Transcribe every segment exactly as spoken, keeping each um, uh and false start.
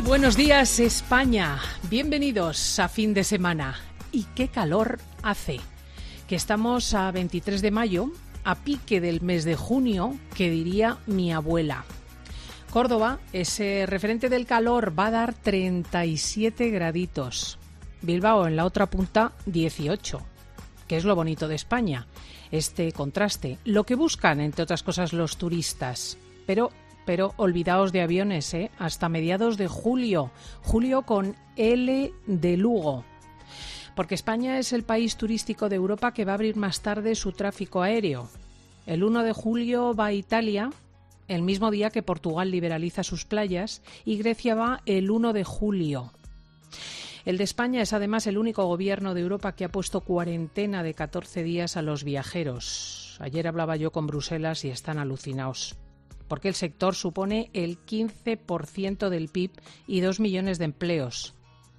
Buenos días, España. Bienvenidos a fin de semana. ¿Y qué calor hace? Que estamos a veintitrés de mayo, a pique del mes de junio, que diría mi abuela. Córdoba, ese referente del calor, va a dar treinta y siete graditos. Bilbao, en la otra punta, dieciocho. Que es lo bonito de España, este contraste. Lo que buscan, entre otras cosas, los turistas. Pero... Pero olvidaos de aviones, ¿eh? Hasta mediados de julio. Julio con L de Lugo. Porque España es el país turístico de Europa que va a abrir más tarde su tráfico aéreo. El uno de julio va a Italia, el mismo día que Portugal liberaliza sus playas, y Grecia va el uno de julio. El de España es además el único gobierno de Europa que ha puesto cuarentena de catorce días a los viajeros. Ayer hablaba yo con Bruselas y están alucinados, porque el sector supone el quince por ciento del P I B y dos millones de empleos.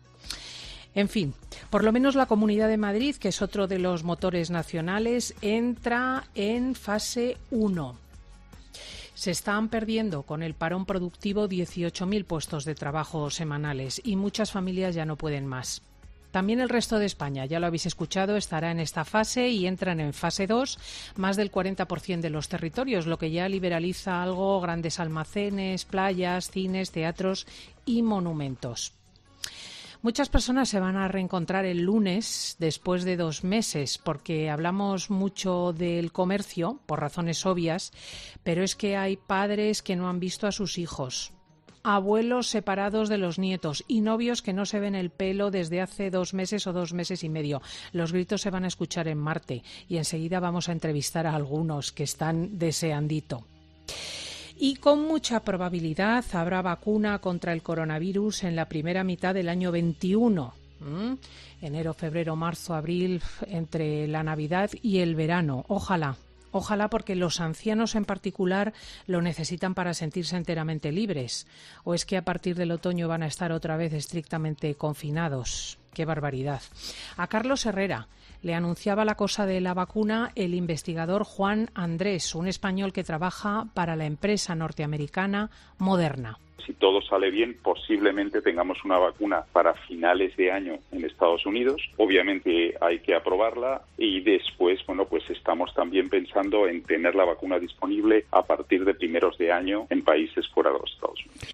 En fin, por lo menos la Comunidad de Madrid, que es otro de los motores nacionales, entra en fase uno. Se están perdiendo con el parón productivo dieciocho mil puestos de trabajo semanales y muchas familias ya no pueden más. También el resto de España, ya lo habéis escuchado, estará en esta fase y entran en fase dos más del cuarenta por ciento de los territorios, lo que ya liberaliza algo grandes almacenes, playas, cines, teatros y monumentos. Muchas personas se van a reencontrar el lunes después de dos meses, porque hablamos mucho del comercio, por razones obvias, pero es que hay padres que no han visto a sus hijos, abuelos separados de los nietos y novios que no se ven el pelo desde hace dos meses o dos meses y medio. Los gritos se van a escuchar en Marte y enseguida vamos a entrevistar a algunos que están deseandito. Y con mucha probabilidad habrá vacuna contra el coronavirus en la primera mitad del año veintiuno. ¿Mm? Enero, febrero, marzo, abril, entre la Navidad y el verano. Ojalá. Ojalá, porque los ancianos en particular lo necesitan para sentirse enteramente libres. ¿O es que a partir del otoño van a estar otra vez estrictamente confinados? ¡Qué barbaridad! A Carlos Herrera le anunciaba la cosa de la vacuna el investigador Juan Andrés, un español que trabaja para la empresa norteamericana Moderna. Si todo sale bien, posiblemente tengamos una vacuna para finales de año en Estados Unidos. Obviamente hay que aprobarla y después, bueno, pues estamos también pensando en tener la vacuna disponible a partir de primeros de año en países fuera de los Estados Unidos.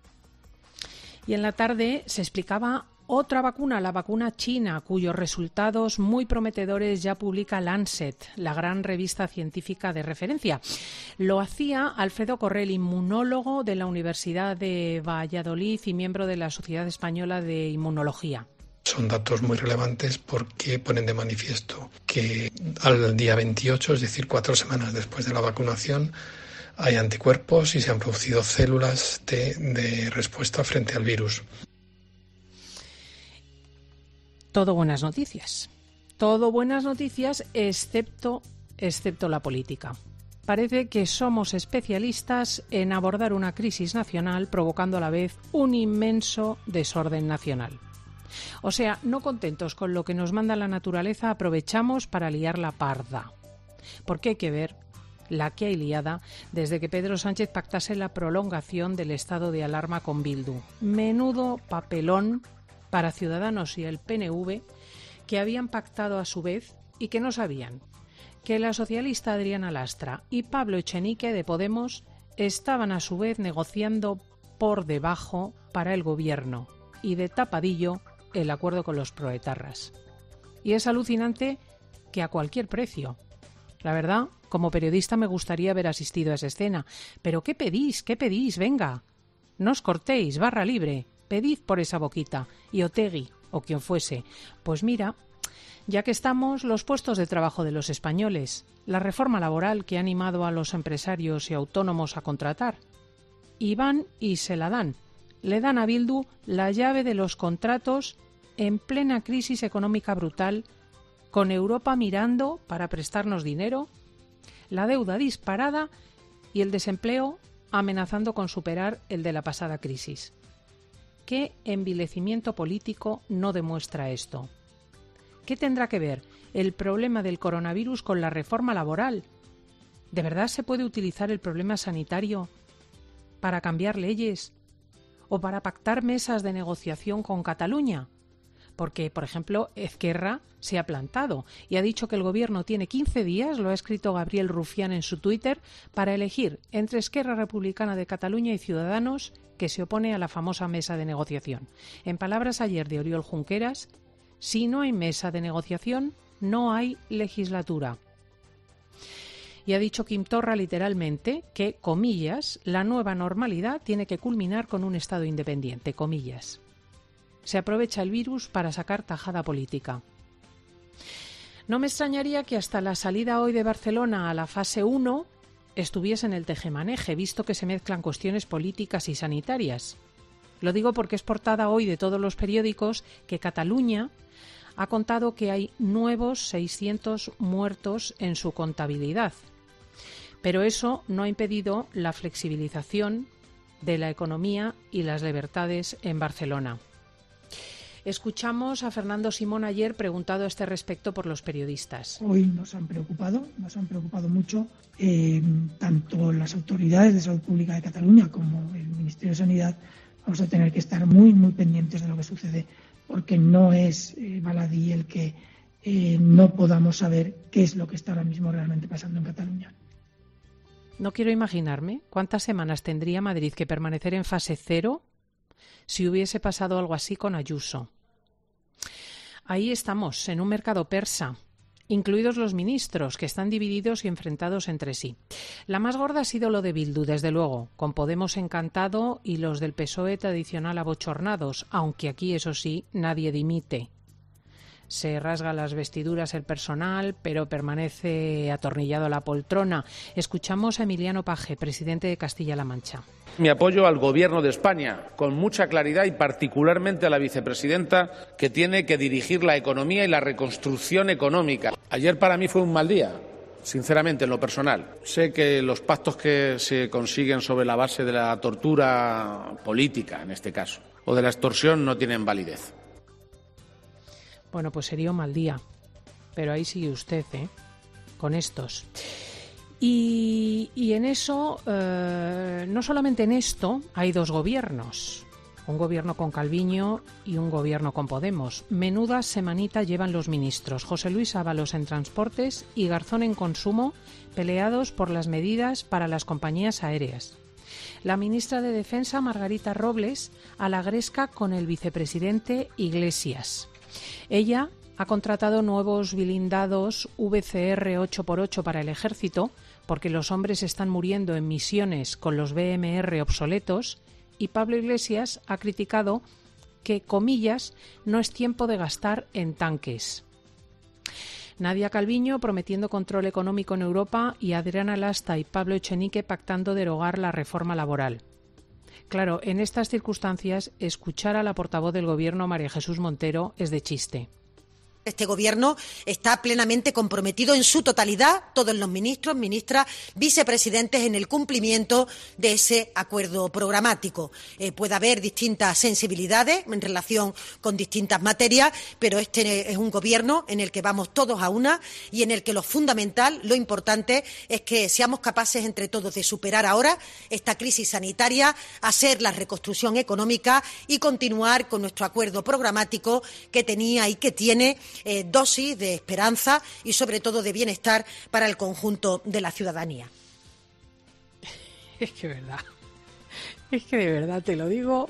Y en la tarde se explicaba otra vacuna, la vacuna china, cuyos resultados muy prometedores ya publica Lancet, la gran revista científica de referencia. Lo hacía Alfredo Correll, inmunólogo de la Universidad de Valladolid y miembro de la Sociedad Española de Inmunología. Son datos muy relevantes porque ponen de manifiesto que al día veintiocho, es decir, cuatro semanas después de la vacunación, hay anticuerpos y se han producido células de, de respuesta frente al virus. Todo buenas noticias. Todo buenas noticias, excepto, excepto la política. Parece que somos especialistas en abordar una crisis nacional provocando a la vez un inmenso desorden nacional. O sea, no contentos con lo que nos manda la naturaleza, aprovechamos para liar la parda. Porque hay que ver la que hay liada desde que Pedro Sánchez pactase la prolongación del estado de alarma con Bildu. Menudo papelón para Ciudadanos y el P N V, que habían pactado a su vez y que no sabían que la socialista Adriana Lastra y Pablo Echenique de Podemos estaban a su vez negociando por debajo para el gobierno y de tapadillo el acuerdo con los proetarras. Y es alucinante que a cualquier precio. La verdad, como periodista me gustaría haber asistido a esa escena. Pero ¿qué pedís? ¿Qué pedís? Venga, no os cortéis, barra libre. Pedid por esa boquita, y Otegi, o quien fuese. Pues mira, ya que estamos, los puestos de trabajo de los españoles, la reforma laboral que ha animado a los empresarios y autónomos a contratar. Y van y se la dan. Le dan a Bildu la llave de los contratos en plena crisis económica brutal, con Europa mirando para prestarnos dinero, la deuda disparada y el desempleo amenazando con superar el de la pasada crisis. ¿Qué envilecimiento político no demuestra esto? ¿Qué tendrá que ver el problema del coronavirus con la reforma laboral? ¿De verdad se puede utilizar el problema sanitario para cambiar leyes? o para pactar mesas de negociación con Cataluña. Porque, por ejemplo, Ezquerra se ha plantado y ha dicho que el Gobierno tiene quince días, lo ha escrito Gabriel Rufián en su Twitter, para elegir entre Esquerra Republicana de Cataluña y Ciudadanos, que se opone a la famosa mesa de negociación. En palabras ayer de Oriol Junqueras, si no hay mesa de negociación, no hay legislatura. Y ha dicho Quim Torra literalmente que, comillas, la nueva normalidad tiene que culminar con un Estado independiente, comillas. Se aprovecha el virus para sacar tajada política. No me extrañaría que hasta la salida hoy de Barcelona a la fase uno estuviese en el tejemaneje, visto que se mezclan cuestiones políticas y sanitarias. Lo digo porque es portada hoy de todos los periódicos que Cataluña ha contado que hay nuevos seiscientos muertos en su contabilidad. Pero eso no ha impedido la flexibilización de la economía y las libertades en Barcelona. Escuchamos a Fernando Simón ayer preguntado a este respecto por los periodistas. Hoy nos han preocupado, nos han preocupado mucho eh, tanto las autoridades de salud pública de Cataluña como el Ministerio de Sanidad. Vamos a tener que estar muy, muy pendientes de lo que sucede, porque no es eh, baladí el que eh, no podamos saber qué es lo que está ahora mismo realmente pasando en Cataluña. No quiero imaginarme cuántas semanas tendría Madrid que permanecer en fase cero si hubiese pasado algo así con Ayuso. Ahí estamos, en un mercado persa, incluidos los ministros, que están divididos y enfrentados entre sí. La más gorda ha sido lo de Bildu, desde luego, con Podemos encantado y los del P S O E tradicional abochornados, aunque aquí, eso sí, nadie dimite. Se rasga las vestiduras el personal, pero permanece atornillado a la poltrona. Escuchamos a Emiliano Paje, presidente de Castilla-La Mancha. Mi apoyo al Gobierno de España, con mucha claridad, y particularmente a la vicepresidenta, que tiene que dirigir la economía y la reconstrucción económica. Ayer para mí fue un mal día, sinceramente, en lo personal. Sé que los pactos que se consiguen sobre la base de la tortura política, en este caso, o de la extorsión, no tienen validez. Bueno, pues sería un mal día, pero ahí sigue usted, ¿eh? Con estos. Y, y en eso, eh, no solamente en esto, hay dos gobiernos. Un gobierno con Calviño y un gobierno con Podemos. Menuda semanita llevan los ministros. José Luis Ábalos en Transportes y Garzón en Consumo, peleados por las medidas para las compañías aéreas. La ministra de Defensa, Margarita Robles, a la gresca con el vicepresidente Iglesias. Ella ha contratado nuevos blindados V C R ocho por ocho para el ejército porque los hombres están muriendo en misiones con los B M R obsoletos, y Pablo Iglesias ha criticado que, comillas, no es tiempo de gastar en tanques. Nadia Calviño prometiendo control económico en Europa y Adriana Lasta y Pablo Echenique pactando derogar la reforma laboral. Claro, en estas circunstancias, escuchar a la portavoz del Gobierno, María Jesús Montero, es de chiste. Este Gobierno está plenamente comprometido en su totalidad, todos los ministros, ministras, vicepresidentes, en el cumplimiento de ese acuerdo programático. Eh, puede haber distintas sensibilidades en relación con distintas materias, pero este es un Gobierno en el que vamos todos a una y en el que lo fundamental, lo importante, es que seamos capaces entre todos de superar ahora esta crisis sanitaria, hacer la reconstrucción económica y continuar con nuestro acuerdo programático que tenía y que tiene Eh, dosis de esperanza y, sobre todo, de bienestar para el conjunto de la ciudadanía. Es que es verdad, es que de verdad te lo digo,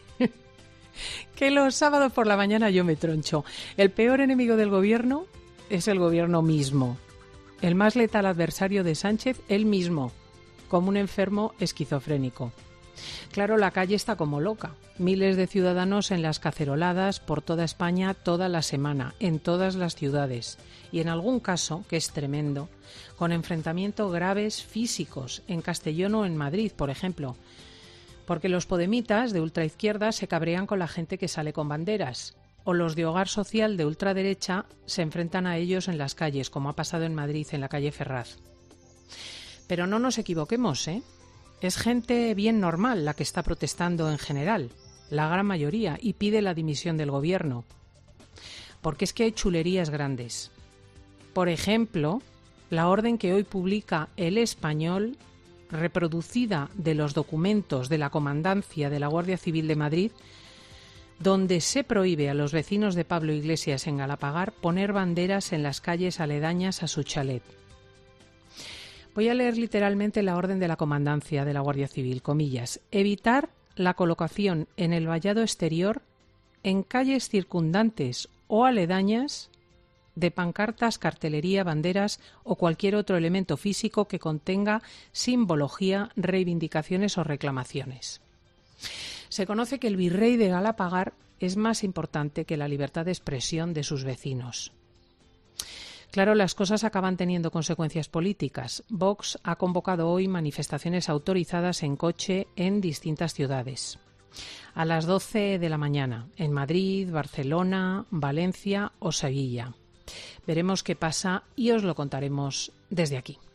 que los sábados por la mañana yo me troncho. El peor enemigo del Gobierno es el Gobierno mismo. El más letal adversario de Sánchez, él mismo, como un enfermo esquizofrénico. Claro, la calle está como loca. Miles de ciudadanos en las caceroladas por toda España toda la semana, en todas las ciudades. Y en algún caso, que es tremendo, con enfrentamientos graves físicos en Castellón o en Madrid, por ejemplo. Porque los podemitas de ultraizquierda se cabrean con la gente que sale con banderas. O los de Hogar Social de ultraderecha se enfrentan a ellos en las calles, como ha pasado en Madrid, en la calle Ferraz. Pero no nos equivoquemos, ¿eh? Es gente bien normal la que está protestando en general, la gran mayoría, y pide la dimisión del Gobierno. Porque es que hay chulerías grandes. Por ejemplo, la orden que hoy publica El Español reproducida de los documentos de la Comandancia de la Guardia Civil de Madrid, donde se prohíbe a los vecinos de Pablo Iglesias en Galapagar poner banderas en las calles aledañas a su chalet. Voy a leer literalmente la orden de la Comandancia de la Guardia Civil, comillas, evitar la colocación en el vallado exterior, en calles circundantes o aledañas, de pancartas, cartelería, banderas o cualquier otro elemento físico que contenga simbología, reivindicaciones o reclamaciones. Se conoce que el virrey de Galapagar es más importante que la libertad de expresión de sus vecinos. Claro, las cosas acaban teniendo consecuencias políticas. Vox ha convocado hoy manifestaciones autorizadas en coche en distintas ciudades. A las doce de la mañana, en Madrid, Barcelona, Valencia o Sevilla. Veremos qué pasa y os lo contaremos desde aquí.